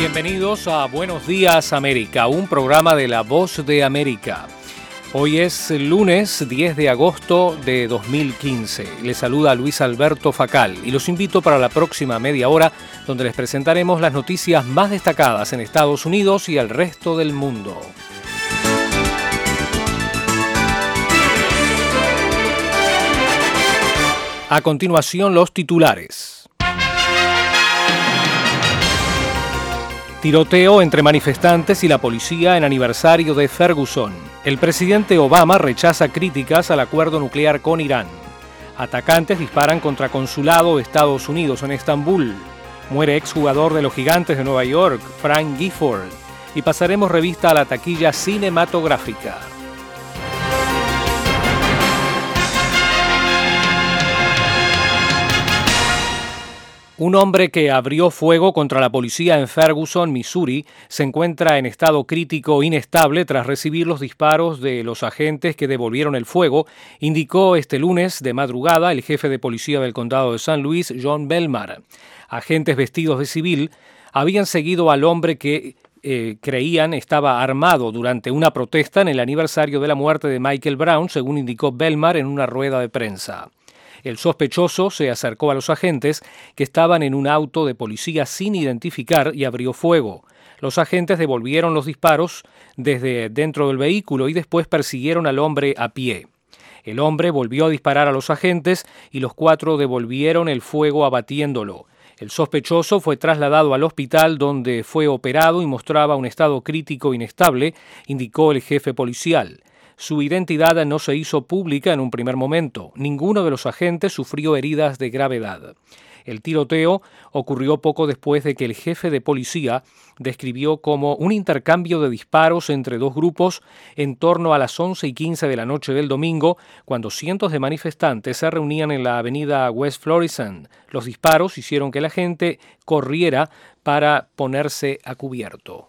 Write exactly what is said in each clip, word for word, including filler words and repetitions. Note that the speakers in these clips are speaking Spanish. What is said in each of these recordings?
Bienvenidos a Buenos Días América, un programa de La Voz de América. Hoy es lunes diez de agosto de dos mil quince. Les saluda Luis Alberto Facal y los invito para la próxima media hora, donde les presentaremos las noticias más destacadas en Estados Unidos y el resto del mundo. A continuación, los titulares. Tiroteo entre manifestantes y la policía en aniversario de Ferguson. El presidente Obama rechaza críticas al acuerdo nuclear con Irán. Atacantes disparan contra consulado de Estados Unidos en Estambul. Muere exjugador de los Gigantes de Nueva York, Frank Gifford. Y pasaremos revista a la taquilla cinematográfica. Un hombre que abrió fuego contra la policía en Ferguson, Missouri, se encuentra en estado crítico inestable tras recibir los disparos de los agentes que devolvieron el fuego, indicó este lunes de madrugada el jefe de policía del condado de San Luis, John Belmar. Agentes vestidos de civil habían seguido al hombre que eh, creían estaba armado durante una protesta en el aniversario de la muerte de Michael Brown, según indicó Belmar en una rueda de prensa. El sospechoso se acercó a los agentes que estaban en un auto de policía sin identificar y abrió fuego. Los agentes devolvieron los disparos desde dentro del vehículo y después persiguieron al hombre a pie. El hombre volvió a disparar a los agentes y los cuatro devolvieron el fuego abatiéndolo. El sospechoso fue trasladado al hospital donde fue operado y mostraba un estado crítico inestable, indicó el jefe policial. Su identidad no se hizo pública en un primer momento. Ninguno de los agentes sufrió heridas de gravedad. El tiroteo ocurrió poco después de que el jefe de policía describió como un intercambio de disparos entre dos grupos en torno a las once y quince de la noche del domingo, cuando cientos de manifestantes se reunían en la avenida West Florissant. Los disparos hicieron que la gente corriera para ponerse a cubierto.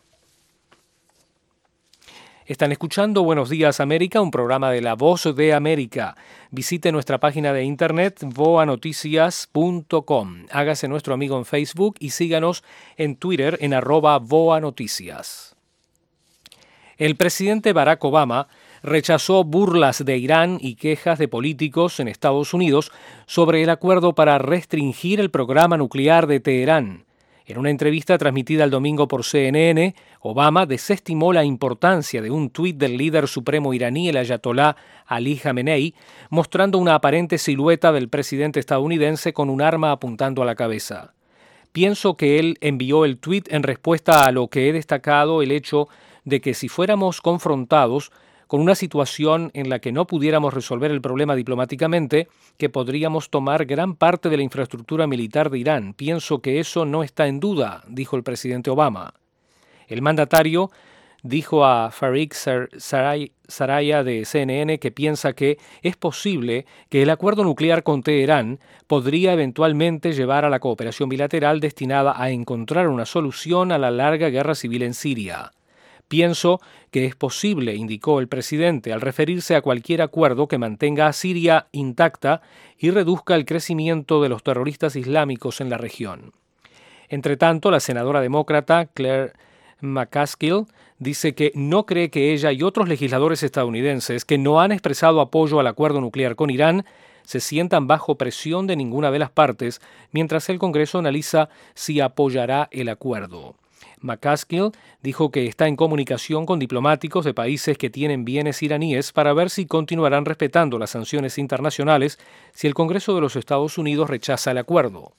Están escuchando Buenos Días América, un programa de La Voz de América. Visite nuestra página de internet voa noticias punto com. Hágase nuestro amigo en Facebook y síganos en Twitter en arroba voa noticias. El presidente Barack Obama rechazó burlas de Irán y quejas de políticos en Estados Unidos sobre el acuerdo para restringir el programa nuclear de Teherán. En una entrevista transmitida el domingo por C N N, Obama desestimó la importancia de un tuit del líder supremo iraní, el ayatolá Ali Jamenei, mostrando una aparente silueta del presidente estadounidense con un arma apuntando a la cabeza. Pienso que él envió el tuit en respuesta a lo que he destacado el hecho de que si fuéramos confrontados con una situación en la que no pudiéramos resolver el problema diplomáticamente, que podríamos tomar gran parte de la infraestructura militar de Irán. Pienso que eso no está en duda, dijo el presidente Obama. El mandatario dijo a Fareed Zaraia de C N N que piensa que es posible que el acuerdo nuclear con Teherán podría eventualmente llevar a la cooperación bilateral destinada a encontrar una solución a la larga guerra civil en Siria. Pienso que es posible, indicó el presidente, al referirse a cualquier acuerdo que mantenga a Siria intacta y reduzca el crecimiento de los terroristas islámicos en la región. Entretanto, la senadora demócrata Claire McCaskill dice que no cree que ella y otros legisladores estadounidenses que no han expresado apoyo al acuerdo nuclear con Irán se sientan bajo presión de ninguna de las partes, mientras el Congreso analiza si apoyará el acuerdo. McCaskill dijo que está en comunicación con diplomáticos de países que tienen bienes iraníes para ver si continuarán respetando las sanciones internacionales si el Congreso de los Estados Unidos rechaza el acuerdo.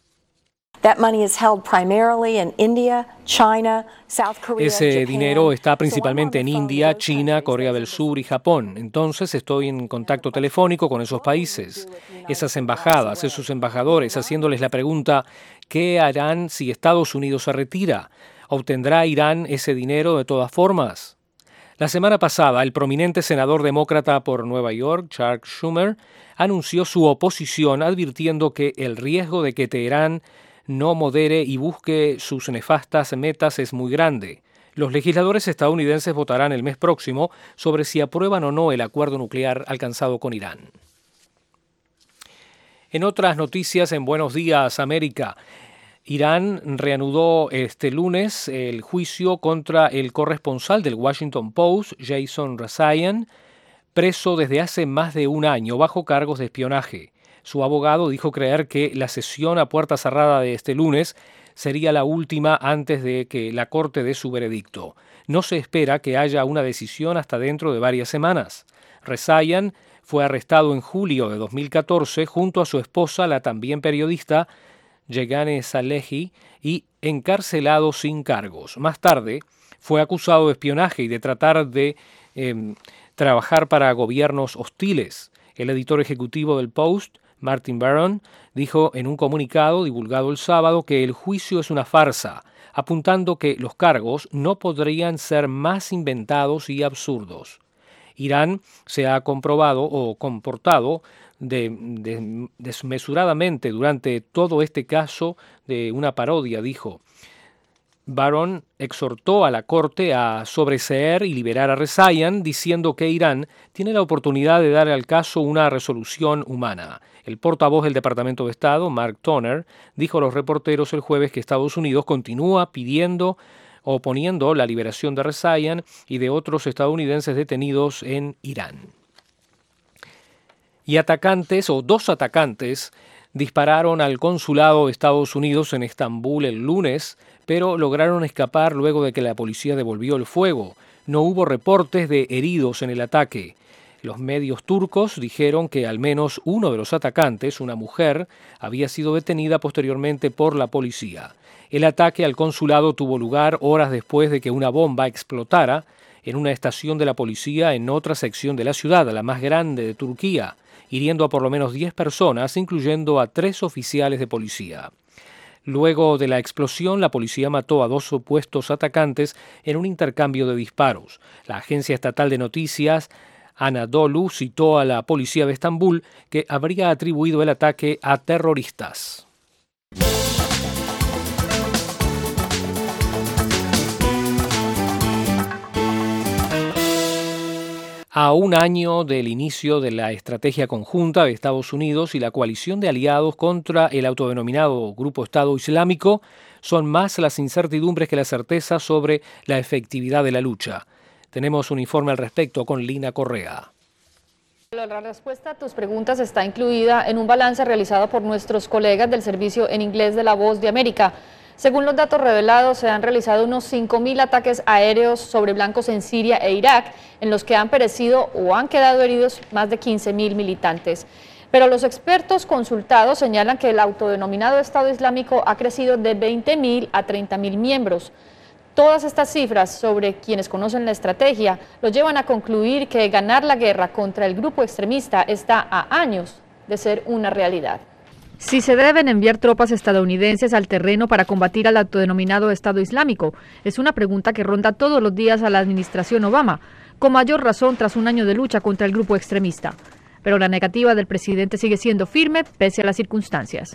Ese dinero está principalmente en India, China, Corea del Sur y Japón. Entonces estoy en contacto telefónico con esos países, esas embajadas, esos embajadores, haciéndoles la pregunta, ¿qué harán si Estados Unidos se retira? ¿Obtendrá Irán ese dinero de todas formas? La semana pasada, el prominente senador demócrata por Nueva York, Chuck Schumer, anunció su oposición advirtiendo que el riesgo de que Teherán no modere y busque sus nefastas metas es muy grande. Los legisladores estadounidenses votarán el mes próximo sobre si aprueban o no el acuerdo nuclear alcanzado con Irán. En otras noticias en Buenos Días América, Irán reanudó este lunes el juicio contra el corresponsal del Washington Post, Jason Rezaian, preso desde hace más de un año bajo cargos de espionaje. Su abogado dijo creer que la sesión a puerta cerrada de este lunes sería la última antes de que la Corte dé su veredicto. No se espera que haya una decisión hasta dentro de varias semanas. Rezaian fue arrestado en julio de dos mil catorce junto a su esposa, la también periodista Yeganeh Salehi, y encarcelado sin cargos. Más tarde fue acusado de espionaje y de tratar de eh, trabajar para gobiernos hostiles. El editor ejecutivo del Post, Martin Baron, dijo en un comunicado divulgado el sábado que el juicio es una farsa, apuntando que los cargos no podrían ser más inventados y absurdos. Irán se ha comprobado o comportado de, de, desmesuradamente durante todo este caso de una parodia, dijo. Baron exhortó a la Corte a sobreseer y liberar a Rezaian, diciendo que Irán tiene la oportunidad de dar al caso una resolución humana. El portavoz del Departamento de Estado, Mark Toner, dijo a los reporteros el jueves que Estados Unidos continúa pidiendo o poniendo la liberación de Rezaian y de otros estadounidenses detenidos en Irán. Y atacantes o dos atacantes dispararon al consulado de Estados Unidos en Estambul el lunes, pero lograron escapar luego de que la policía devolvió el fuego. No hubo reportes de heridos en el ataque. Los medios turcos dijeron que al menos uno de los atacantes, una mujer, había sido detenida posteriormente por la policía. El ataque al consulado tuvo lugar horas después de que una bomba explotara en una estación de la policía en otra sección de la ciudad, la más grande de Turquía, hiriendo a por lo menos diez personas, incluyendo a tres oficiales de policía. Luego de la explosión, la policía mató a dos supuestos atacantes en un intercambio de disparos. La agencia estatal de noticias Anadolu citó a la policía de Estambul, que habría atribuido el ataque a terroristas. A un año del inicio de la estrategia conjunta de Estados Unidos y la coalición de aliados contra el autodenominado Grupo Estado Islámico, son más las incertidumbres que la certeza sobre la efectividad de la lucha. Tenemos un informe al respecto con Lina Correa. La respuesta a tus preguntas está incluida en un balance realizado por nuestros colegas del servicio en inglés de La Voz de América. Según los datos revelados, se han realizado unos cinco mil ataques aéreos sobre blancos en Siria e Irak, en los que han perecido o han quedado heridos más de quince mil militantes. Pero los expertos consultados señalan que el autodenominado Estado Islámico ha crecido de veinte mil a treinta mil miembros. Todas estas cifras sobre quienes conocen la estrategia los llevan a concluir que ganar la guerra contra el grupo extremista está a años de ser una realidad. Si se deben enviar tropas estadounidenses al terreno para combatir al autodenominado Estado Islámico, es una pregunta que ronda todos los días a la administración Obama, con mayor razón tras un año de lucha contra el grupo extremista. Pero la negativa del presidente sigue siendo firme pese a las circunstancias.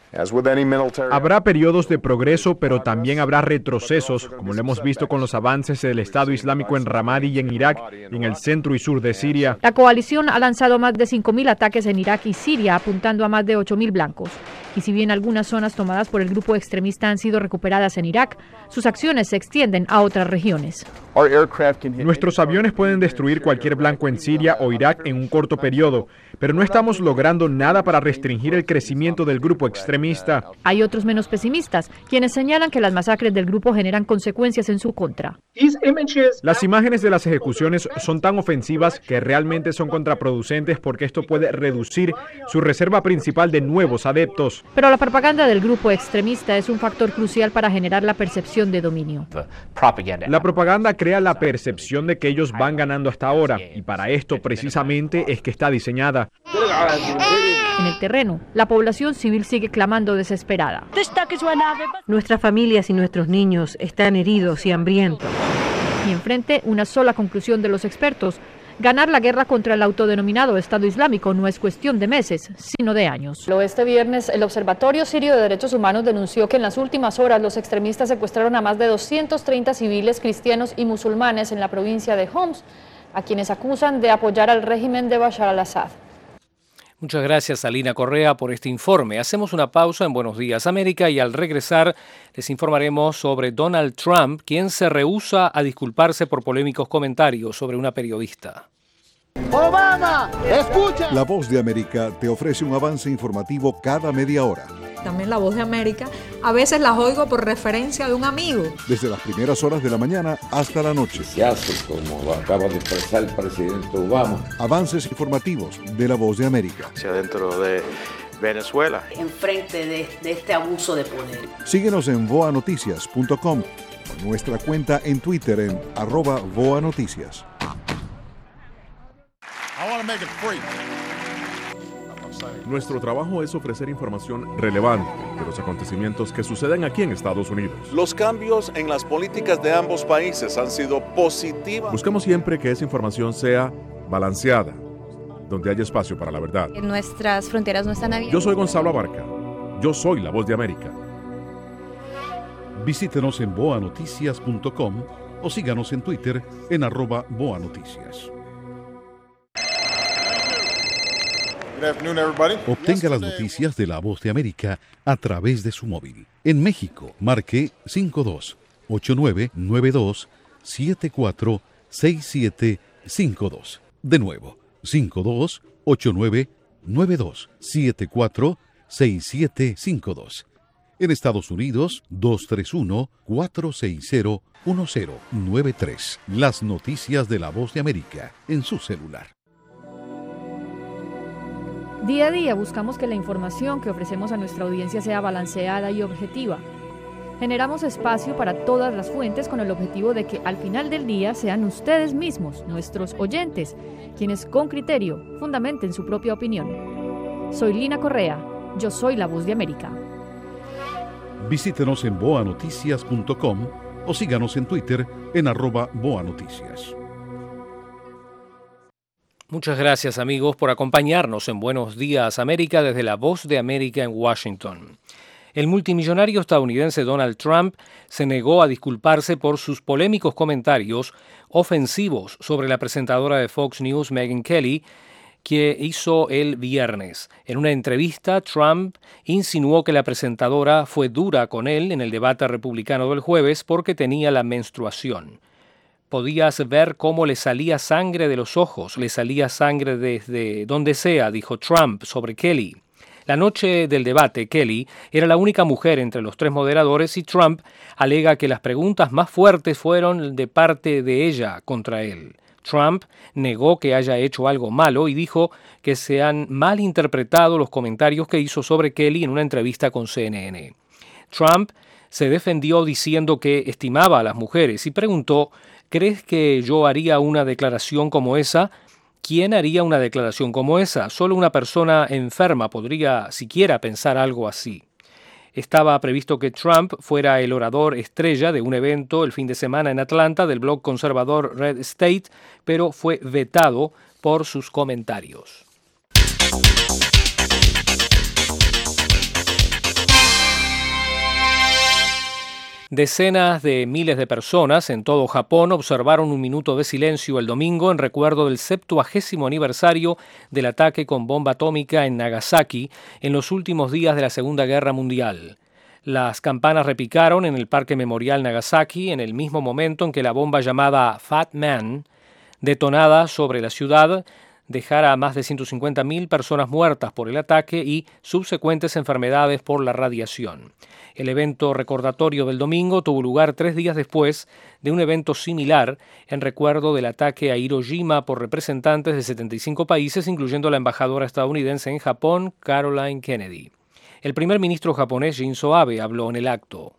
Habrá periodos de progreso, pero también habrá retrocesos, como lo hemos visto con los avances del Estado Islámico en Ramadi y en Irak, y en el centro y sur de Siria. La coalición ha lanzado más de cinco mil ataques en Irak y Siria, apuntando a más de ocho mil blancos. Y si bien algunas zonas tomadas por el grupo extremista han sido recuperadas en Irak, sus acciones se extienden a otras regiones. Nuestros aviones pueden destruir cualquier blanco en Siria o Irak en un corto periodo, pero no estamos logrando nada para restringir el crecimiento del grupo extremista. Hay otros menos pesimistas, quienes señalan que las masacres del grupo generan consecuencias en su contra. Las imágenes de las ejecuciones son tan ofensivas que realmente son contraproducentes porque esto puede reducir su reserva principal de nuevos adeptos. Pero la propaganda del grupo extremista es un factor crucial para generar la percepción de dominio. La propaganda crea la percepción de que ellos van ganando hasta ahora, y para esto precisamente es que está diseñada. En el terreno, la población civil sigue clamando desesperada. Nuestras familias y nuestros niños están heridos y hambrientos. Y enfrente, una sola conclusión de los expertos: ganar la guerra contra el autodenominado Estado Islámico no es cuestión de meses, sino de años. Este viernes, el Observatorio Sirio de Derechos Humanos denunció que en las últimas horas los extremistas secuestraron a más de doscientos treinta civiles cristianos y musulmanes en la provincia de Homs, a quienes acusan de apoyar al régimen de Bashar al-Assad. Muchas gracias a Lina Correa por este informe. Hacemos una pausa en Buenos Días América y al regresar les informaremos sobre Donald Trump, quien se rehúsa a disculparse por polémicos comentarios sobre una periodista. Obama, escucha. La Voz de América te ofrece un avance informativo cada media hora. También La Voz de América, a veces las oigo por referencia de un amigo. Desde las primeras horas de la mañana hasta la noche. Se hace, como acaba de expresar el presidente Obama. Avances informativos de La Voz de América. Hacia dentro de Venezuela. Enfrente de, de este abuso de poder. Síguenos en voa noticias punto com o nuestra cuenta en Twitter en arroba voa noticias. Nuestro trabajo es ofrecer información relevante de los acontecimientos que suceden aquí en Estados Unidos. Los cambios en las políticas de ambos países han sido positivos. Buscamos siempre que esa información sea balanceada, donde haya espacio para la verdad. Nuestras fronteras no están abiertas. Yo soy Gonzalo Abarca. Yo soy La Voz de América. Visítenos en voa noticias punto com o síganos en Twitter en arroba voa noticias. Obtenga las noticias de La Voz de América a través de su móvil. En México, marque cinco dos ocho nueve nueve dos siete cuatro seis siete cinco dos. De nuevo, cinco dos ocho nueve nueve dos siete cuatro seis siete cinco dos. En Estados Unidos, dos tres uno cuatro seis cero uno cero nueve tres. Las noticias de La Voz de América en su celular. Día a día buscamos que la información que ofrecemos a nuestra audiencia sea balanceada y objetiva. Generamos espacio para todas las fuentes con el objetivo de que al final del día sean ustedes mismos, nuestros oyentes, quienes con criterio fundamenten su propia opinión. Soy Lina Correa, yo soy La Voz de América. Visítenos en voa noticias punto com o síganos en Twitter en arroba voa noticias. Muchas gracias amigos por acompañarnos en Buenos Días América desde La Voz de América en Washington. El multimillonario estadounidense Donald Trump se negó a disculparse por sus polémicos comentarios ofensivos sobre la presentadora de Fox News, Megyn Kelly, que hizo el viernes. En una entrevista, Trump insinuó que la presentadora fue dura con él en el debate republicano del jueves porque tenía la menstruación. Podías ver cómo le salía sangre de los ojos, le salía sangre desde donde sea, dijo Trump sobre Kelly. La noche del debate, Kelly era la única mujer entre los tres moderadores y Trump alega que las preguntas más fuertes fueron de parte de ella contra él. Trump negó que haya hecho algo malo y dijo que se han malinterpretado los comentarios que hizo sobre Kelly en una entrevista con C N N. Trump se defendió diciendo que estimaba a las mujeres y preguntó: ¿crees que yo haría una declaración como esa? ¿Quién haría una declaración como esa? Solo una persona enferma podría siquiera pensar algo así. Estaba previsto que Trump fuera el orador estrella de un evento el fin de semana en Atlanta del blog conservador Red State, pero fue vetado por sus comentarios. Decenas de miles de personas en todo Japón observaron un minuto de silencio el domingo en recuerdo del septuagésimo aniversario del ataque con bomba atómica en Nagasaki en los últimos días de la Segunda Guerra Mundial. Las campanas repicaron en el Parque Memorial Nagasaki en el mismo momento en que la bomba llamada Fat Man, detonada sobre la ciudad, dejara a más de ciento cincuenta mil personas muertas por el ataque y subsecuentes enfermedades por la radiación. El evento recordatorio del domingo tuvo lugar tres días después de un evento similar en recuerdo del ataque a Hiroshima por representantes de setenta y cinco países, incluyendo la embajadora estadounidense en Japón, Caroline Kennedy. El primer ministro japonés Shinzo Abe habló en el acto.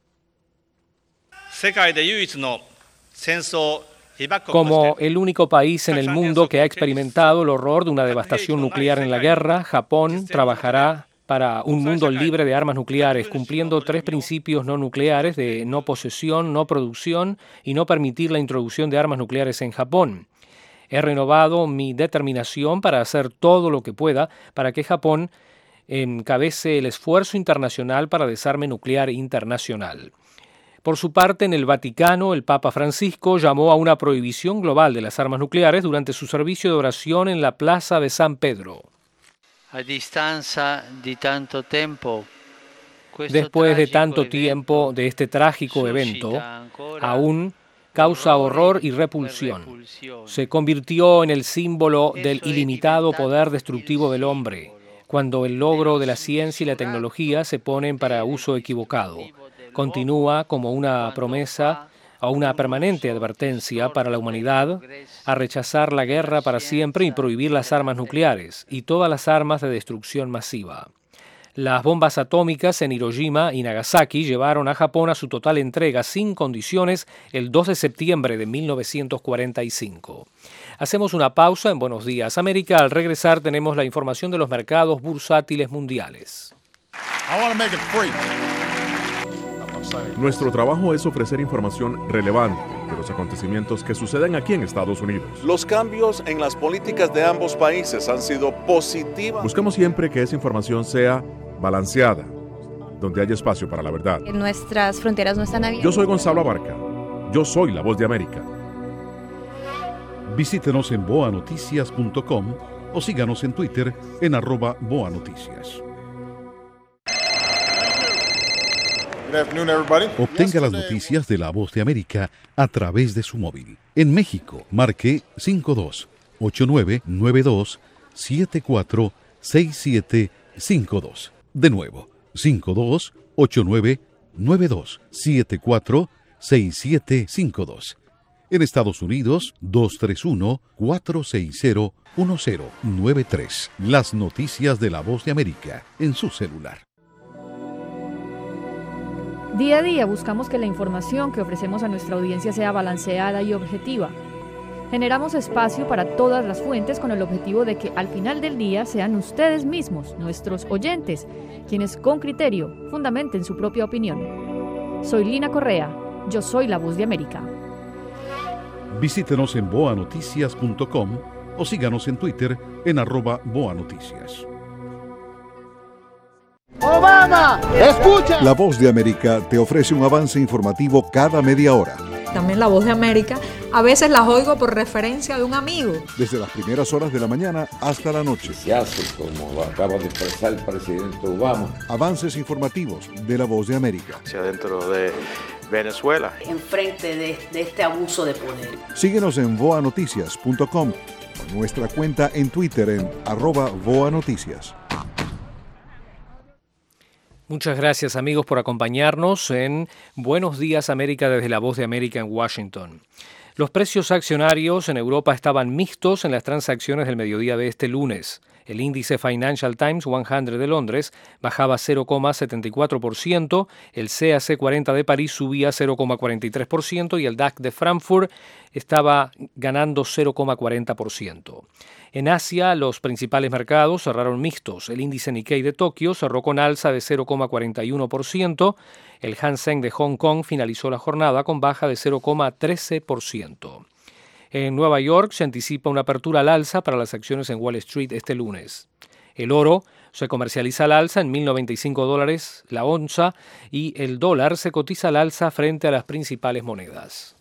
Como el único país en el mundo que ha experimentado el horror de una devastación nuclear en la guerra, Japón trabajará para un mundo libre de armas nucleares, cumpliendo tres principios no nucleares de no posesión, no producción y no permitir la introducción de armas nucleares en Japón. He renovado mi determinación para hacer todo lo que pueda para que Japón encabece el esfuerzo internacional para desarme nuclear internacional. Por su parte, en el Vaticano, el Papa Francisco llamó a una prohibición global de las armas nucleares durante su servicio de oración en la Plaza de San Pedro. a distanza di tanto tempo. Después de tanto tiempo de este trágico evento, aún causa horror y repulsión. Se convirtió en el símbolo del ilimitado poder destructivo del hombre, cuando el logro de la ciencia y la tecnología se ponen para uso equivocado. Continúa como una promesa o una permanente advertencia para la humanidad a rechazar la guerra para siempre y prohibir las armas nucleares y todas las armas de destrucción masiva. Las bombas atómicas en Hiroshima y Nagasaki llevaron a Japón a su total entrega sin condiciones el dos de septiembre de mil novecientos cuarenta y cinco. Hacemos una pausa en Buenos Días América. Al regresar tenemos la información de los mercados bursátiles mundiales. Nuestro trabajo es ofrecer información relevante de los acontecimientos que suceden aquí en Estados Unidos. Los cambios en las políticas de ambos países han sido positivos. Buscamos siempre que esa información sea balanceada, donde haya espacio para la verdad. Nuestras fronteras no están abiertas. Yo soy Gonzalo Abarca. Yo soy La Voz de América. Visítenos en boa noticias punto com o síganos en Twitter en arroba boanoticias. Obtenga las noticias de La Voz de América a través de su móvil. En México, marque cinco dos ocho nueve nueve dos siete cuatro seis siete cinco dos. De nuevo, cinco dos ocho nueve nueve dos siete cuatro seis siete cinco dos. En Estados Unidos, dos tres uno cuatro seis cero uno cero nueve tres. Las noticias de La Voz de América en su celular. Día a día buscamos que la información que ofrecemos a nuestra audiencia sea balanceada y objetiva. Generamos espacio para todas las fuentes con el objetivo de que al final del día sean ustedes mismos, nuestros oyentes, quienes con criterio fundamenten su propia opinión. Soy Lina Correa, yo soy La Voz de América. Visítenos en boa noticias punto com o síganos en Twitter en arroba boanoticias. ¡Obama! ¡Escucha! La Voz de América te ofrece un avance informativo cada media hora. También La Voz de América, a veces las oigo por referencia de un amigo. Desde las primeras horas de la mañana hasta la noche. Se hace, como acaba de expresar el presidente Obama. Avances informativos de La Voz de América. Hacia dentro de Venezuela. Enfrente de, de este abuso de poder. Síguenos en boa noticias punto com o nuestra cuenta en Twitter en arroba boanoticias. Muchas gracias amigos por acompañarnos en Buenos Días América desde La Voz de América en Washington. Los precios accionarios en Europa estaban mixtos en las transacciones del mediodía de este lunes. El índice Financial Times cien de Londres bajaba cero coma setenta y cuatro por ciento, el C A C cuarenta de París subía cero coma cuarenta y tres por ciento y el D A X de Frankfurt estaba ganando cero coma cuarenta por ciento. En Asia, los principales mercados cerraron mixtos. El índice Nikkei de Tokio cerró con alza de cero coma cuarenta y uno por ciento. El Hang Seng de Hong Kong finalizó la jornada con baja de cero coma trece por ciento. En Nueva York se anticipa una apertura al alza para las acciones en Wall Street este lunes. El oro se comercializa al alza en mil noventa y cinco dólares la onza y el dólar se cotiza al alza frente a las principales monedas.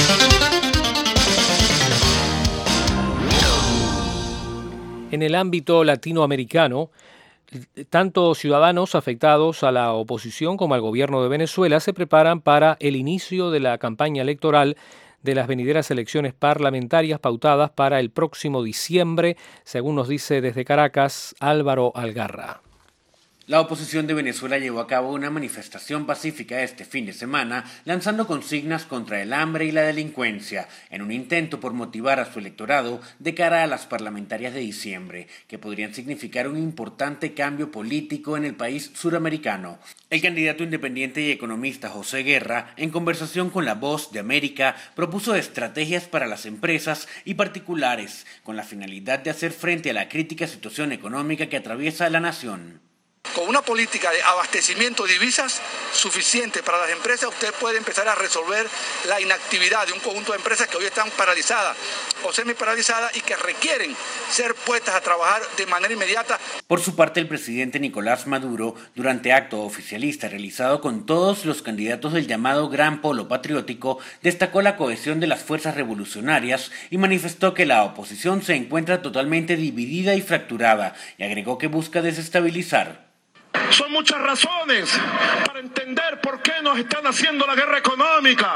En el ámbito latinoamericano, tanto ciudadanos afectados a la oposición como al gobierno de Venezuela se preparan para el inicio de la campaña electoral de las venideras elecciones parlamentarias pautadas para el próximo diciembre, según nos dice desde Caracas Álvaro Algarra. La oposición de Venezuela llevó a cabo una manifestación pacífica este fin de semana, lanzando consignas contra el hambre y la delincuencia, en un intento por motivar a su electorado de cara a las parlamentarias de diciembre, que podrían significar un importante cambio político en el país suramericano. El candidato independiente y economista José Guerra, en conversación con La Voz de América, propuso estrategias para las empresas y particulares, con la finalidad de hacer frente a la crítica situación económica que atraviesa la nación. Con una política de abastecimiento de divisas suficiente para las empresas, usted puede empezar a resolver la inactividad de un conjunto de empresas que hoy están paralizadas o semi-paralizadas y que requieren ser puestas a trabajar de manera inmediata. Por su parte, el presidente Nicolás Maduro, durante acto oficialista realizado con todos los candidatos del llamado Gran Polo Patriótico, destacó la cohesión de las fuerzas revolucionarias y manifestó que la oposición se encuentra totalmente dividida y fracturada, y agregó que busca desestabilizar. Son muchas razones para entender por qué nos están haciendo la guerra económica.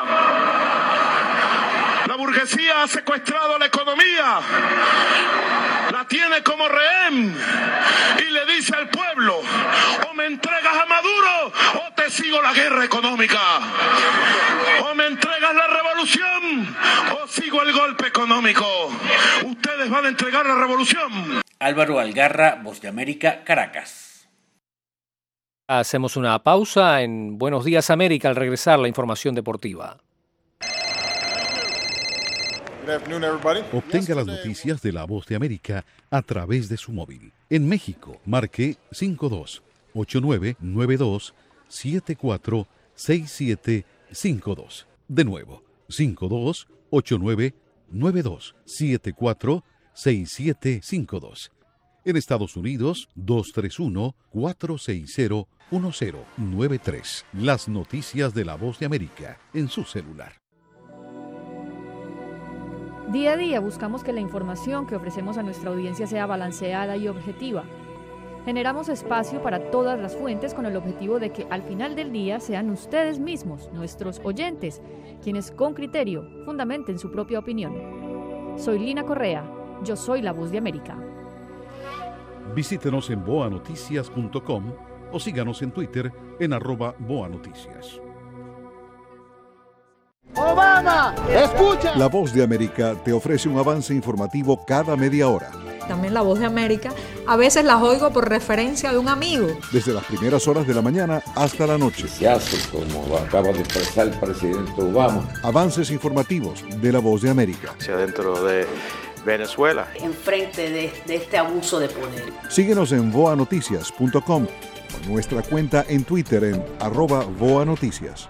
La burguesía ha secuestrado la economía, la tiene como rehén y le dice al pueblo: o me entregas a Maduro o te sigo la guerra económica. O me entregas la revolución o sigo el golpe económico. Ustedes van a entregar la revolución. Álvaro Algarra, Voz de América, Caracas. Hacemos una pausa en Buenos Días América al regresar la información deportiva. Obtenga las noticias de La Voz de América a través de su móvil. En México, marque cinco dos ocho nueve nueve dos siete cuatro seis siete cinco dos. De nuevo, cinco dos ocho nueve nueve dos siete cuatro seis siete cinco dos. En Estados Unidos, dos tres uno cuatro seis cero uno cero nueve tres. Las noticias de La Voz de América en su celular. Día a día buscamos que la información que ofrecemos a nuestra audiencia sea balanceada y objetiva. Generamos espacio para todas las fuentes con el objetivo de que al final del día sean ustedes mismos, nuestros oyentes, quienes con criterio fundamenten su propia opinión. Soy Lina Correa, yo soy La Voz de América. Visítenos en boa noticias punto com o síganos en Twitter en arroba boanoticias. Obama, escucha. La Voz de América te ofrece un avance informativo cada media hora. También La Voz de América, a veces las oigo por referencia de un amigo. Desde las primeras horas de la mañana hasta la noche. Se hace, como acaba de expresar el presidente Obama. Avances informativos de La Voz de América. Hacia dentro de Venezuela. Enfrente de, de este abuso de poder. Síguenos en boa noticias punto com o nuestra cuenta en Twitter en arroba boanoticias.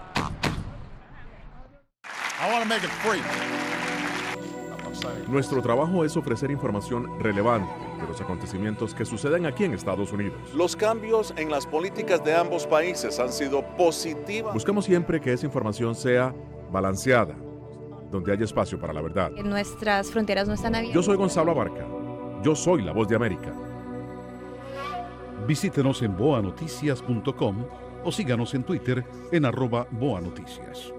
Nuestro trabajo es ofrecer información relevante de los acontecimientos que suceden aquí en Estados Unidos. Los cambios en las políticas de ambos países han sido positivos. Buscamos siempre que esa información sea balanceada, donde haya espacio para la verdad. Nuestras fronteras no están abiertas. Yo soy Gonzalo Abarca. Yo soy La Voz de América. Visítenos en boa noticias punto com o síganos en Twitter en arroba boanoticias.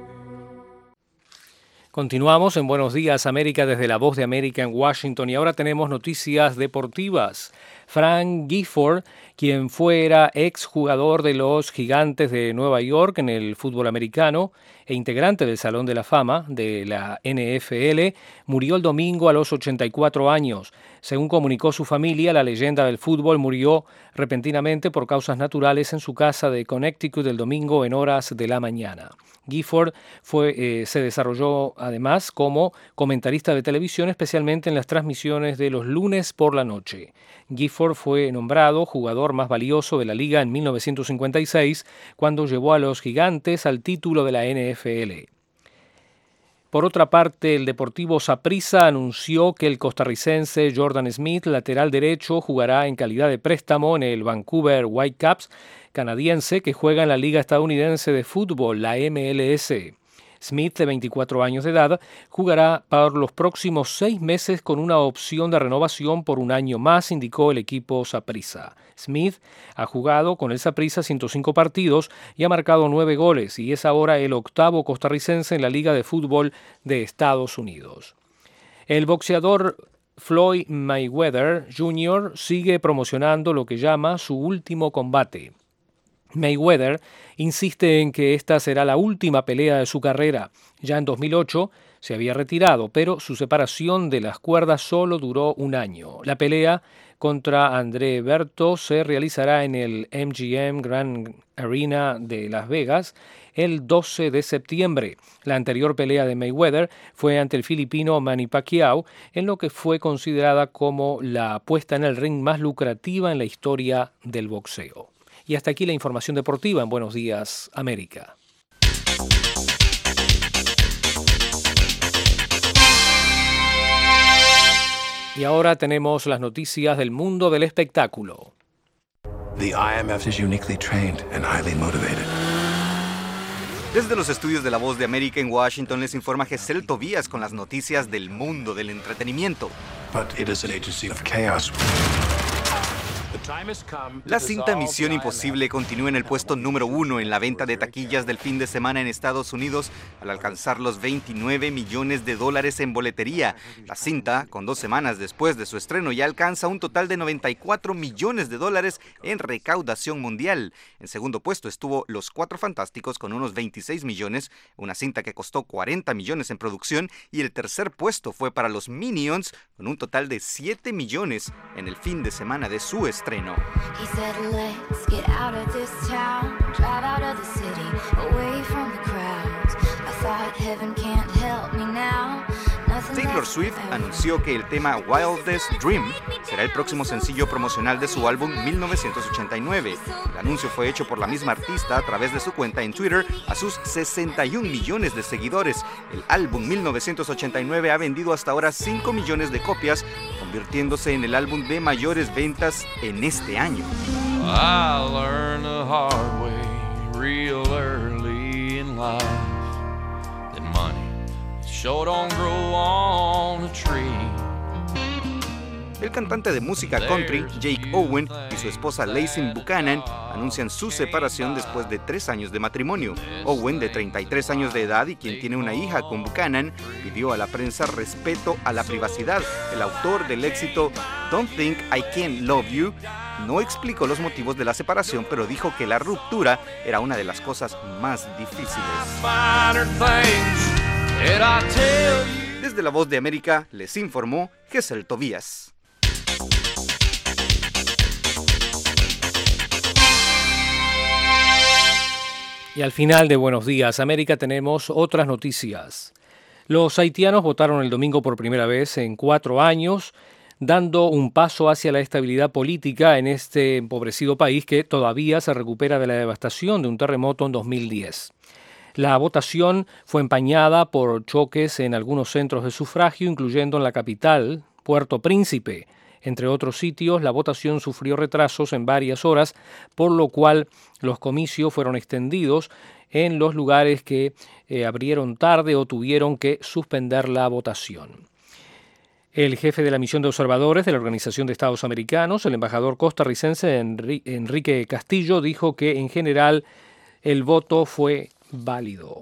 Continuamos en Buenos Días América desde La Voz de América en Washington y ahora tenemos noticias deportivas. Frank Gifford, quien fuera exjugador de los Gigantes de Nueva York en el fútbol americano e integrante del Salón de la Fama de la N F L, murió el domingo a los ochenta y cuatro años. Según comunicó su familia, la leyenda del fútbol murió repentinamente por causas naturales en su casa de Connecticut el domingo en horas de la mañana. Gifford fue, eh, se desarrolló además como comentarista de televisión, especialmente en las transmisiones de los lunes por la noche. Gifford fue nombrado jugador más valioso de la liga en mil novecientos cincuenta y seis, cuando llevó a los Gigantes al título de la N F L. Por otra parte, el Deportivo Saprissa anunció que el costarricense Jordan Smith, lateral derecho, jugará en calidad de préstamo en el Vancouver Whitecaps canadiense, que juega en la Liga Estadounidense de Fútbol, la M L S. Smith, de veinticuatro años de edad, jugará por los próximos seis meses con una opción de renovación por un año más, indicó el equipo Saprissa. Smith ha jugado con el Saprissa ciento cinco partidos y ha marcado nueve goles y es ahora el octavo costarricense en la Liga de Fútbol de Estados Unidos. El boxeador Floyd Mayweather junior sigue promocionando lo que llama su último combate. Mayweather insiste en que esta será la última pelea de su carrera. Ya en dos mil ocho se había retirado, pero su separación de las cuerdas solo duró un año. La pelea contra André Berto se realizará en el M G M Grand Arena de Las Vegas el doce de septiembre. La anterior pelea de Mayweather fue ante el filipino Manny Pacquiao, en lo que fue considerada como la puesta en el ring más lucrativa en la historia del boxeo. Y hasta aquí la información deportiva en Buenos Días, América. Y ahora tenemos las noticias del mundo del espectáculo. The I M F is uniquely trained and highly motivated. Desde los estudios de La Voz de América en Washington les informa Gesell Tobías con las noticias del mundo del entretenimiento. But it is an agency of chaos. La cinta Misión Imposible continúa en el puesto número uno en la venta de taquillas del fin de semana en Estados Unidos al alcanzar los veintinueve millones de dólares en boletería. La cinta, con dos semanas después de su estreno, ya alcanza un total de noventa y cuatro millones de dólares en recaudación mundial. En segundo puesto estuvo Los Cuatro Fantásticos con unos veintiséis millones, una cinta que costó cuarenta millones en producción, y el tercer puesto fue para Los Minions con un total de siete millones en el fin de semana de su estreno. He said, let's get out of this town, drive out of the city, away from the crowds. I thought heaven can't help me now. Taylor Swift anunció que el tema Wildest Dream será el próximo sencillo promocional de su álbum mil novecientos ochenta y nueve. El anuncio fue hecho por la misma artista a través de su cuenta en Twitter a sus sesenta y un millones de seguidores. El álbum mil novecientos ochenta y nueve ha vendido hasta ahora cinco millones de copias, convirtiéndose en el álbum de mayores ventas en este año. I learned the hard way real early in life that money sure don't grow on a tree. El cantante de música country, Jake Owen, y su esposa Lacey Buchanan anuncian su separación después de tres años de matrimonio. Owen, de treinta y tres años de edad y quien tiene una hija con Buchanan, pidió a la prensa respeto a la privacidad. El autor del éxito Don't Think I Can't Love You no explicó los motivos de la separación, pero dijo que la ruptura era una de las cosas más difíciles. Desde La Voz de América les informó Gesell Tobías. Y al final de Buenos Días América tenemos otras noticias. Los haitianos votaron el domingo por primera vez en cuatro años, dando un paso hacia la estabilidad política en este empobrecido país que todavía se recupera de la devastación de un terremoto en dos mil diez. La votación fue empañada por choques en algunos centros de sufragio, incluyendo en la capital, Puerto Príncipe. Entre otros sitios, la votación sufrió retrasos en varias horas, por lo cual los comicios fueron extendidos en los lugares que eh, abrieron tarde o tuvieron que suspender la votación. El jefe de la misión de observadores de la Organización de Estados Americanos, el embajador costarricense Enrique Castillo, dijo que en general el voto fue válido.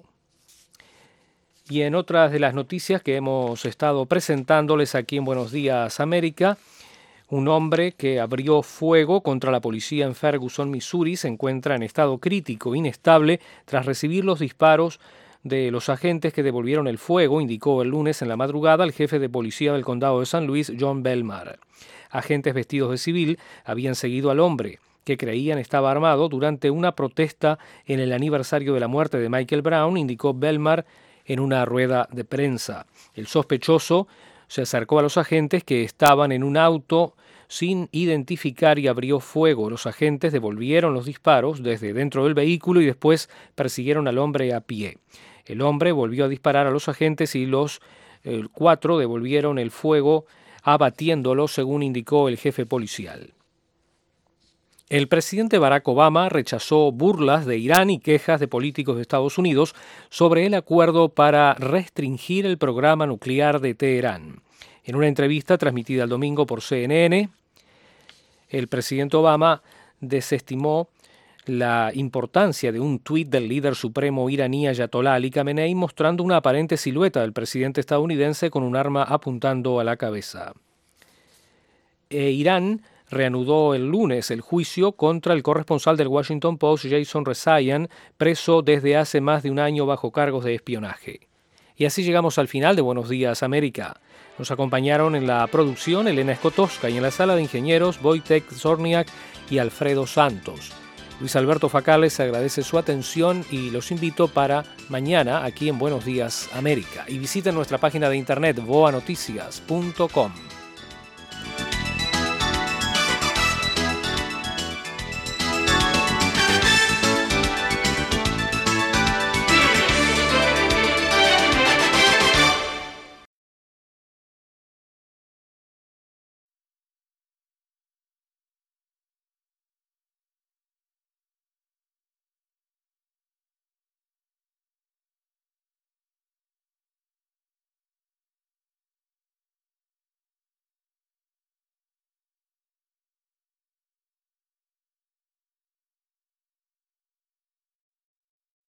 Y en otras de las noticias que hemos estado presentándoles aquí en Buenos Días América, un hombre que abrió fuego contra la policía en Ferguson, Missouri, se encuentra en estado crítico, inestable, tras recibir los disparos de los agentes que devolvieron el fuego, indicó el lunes en la madrugada el jefe de policía del condado de San Luis, John Belmar. Agentes vestidos de civil habían seguido al hombre, que creían estaba armado, durante una protesta en el aniversario de la muerte de Michael Brown, indicó Belmar en una rueda de prensa. El sospechoso se acercó a los agentes que estaban en un auto sin identificar y abrió fuego. Los agentes devolvieron los disparos desde dentro del vehículo y después persiguieron al hombre a pie. El hombre volvió a disparar a los agentes y los eh, cuatro devolvieron el fuego abatiéndolo, según indicó el jefe policial. El presidente Barack Obama rechazó burlas de Irán y quejas de políticos de Estados Unidos sobre el acuerdo para restringir el programa nuclear de Teherán. En una entrevista transmitida el domingo por C N N, el presidente Obama desestimó la importancia de un tuit del líder supremo iraní Ayatollah Ali Khamenei mostrando una aparente silueta del presidente estadounidense con un arma apuntando a la cabeza. E Irán reanudó el lunes el juicio contra el corresponsal del Washington Post, Jason Rezaian, preso desde hace más de un año bajo cargos de espionaje. Y así llegamos al final de Buenos Días América. Nos acompañaron en la producción Elena Skotowska y en la sala de ingenieros Wojtek Zorniak y Alfredo Santos. Luis Alberto Facales agradece su atención y los invito para mañana aquí en Buenos Días América. Y visiten nuestra página de internet voa noticias punto com.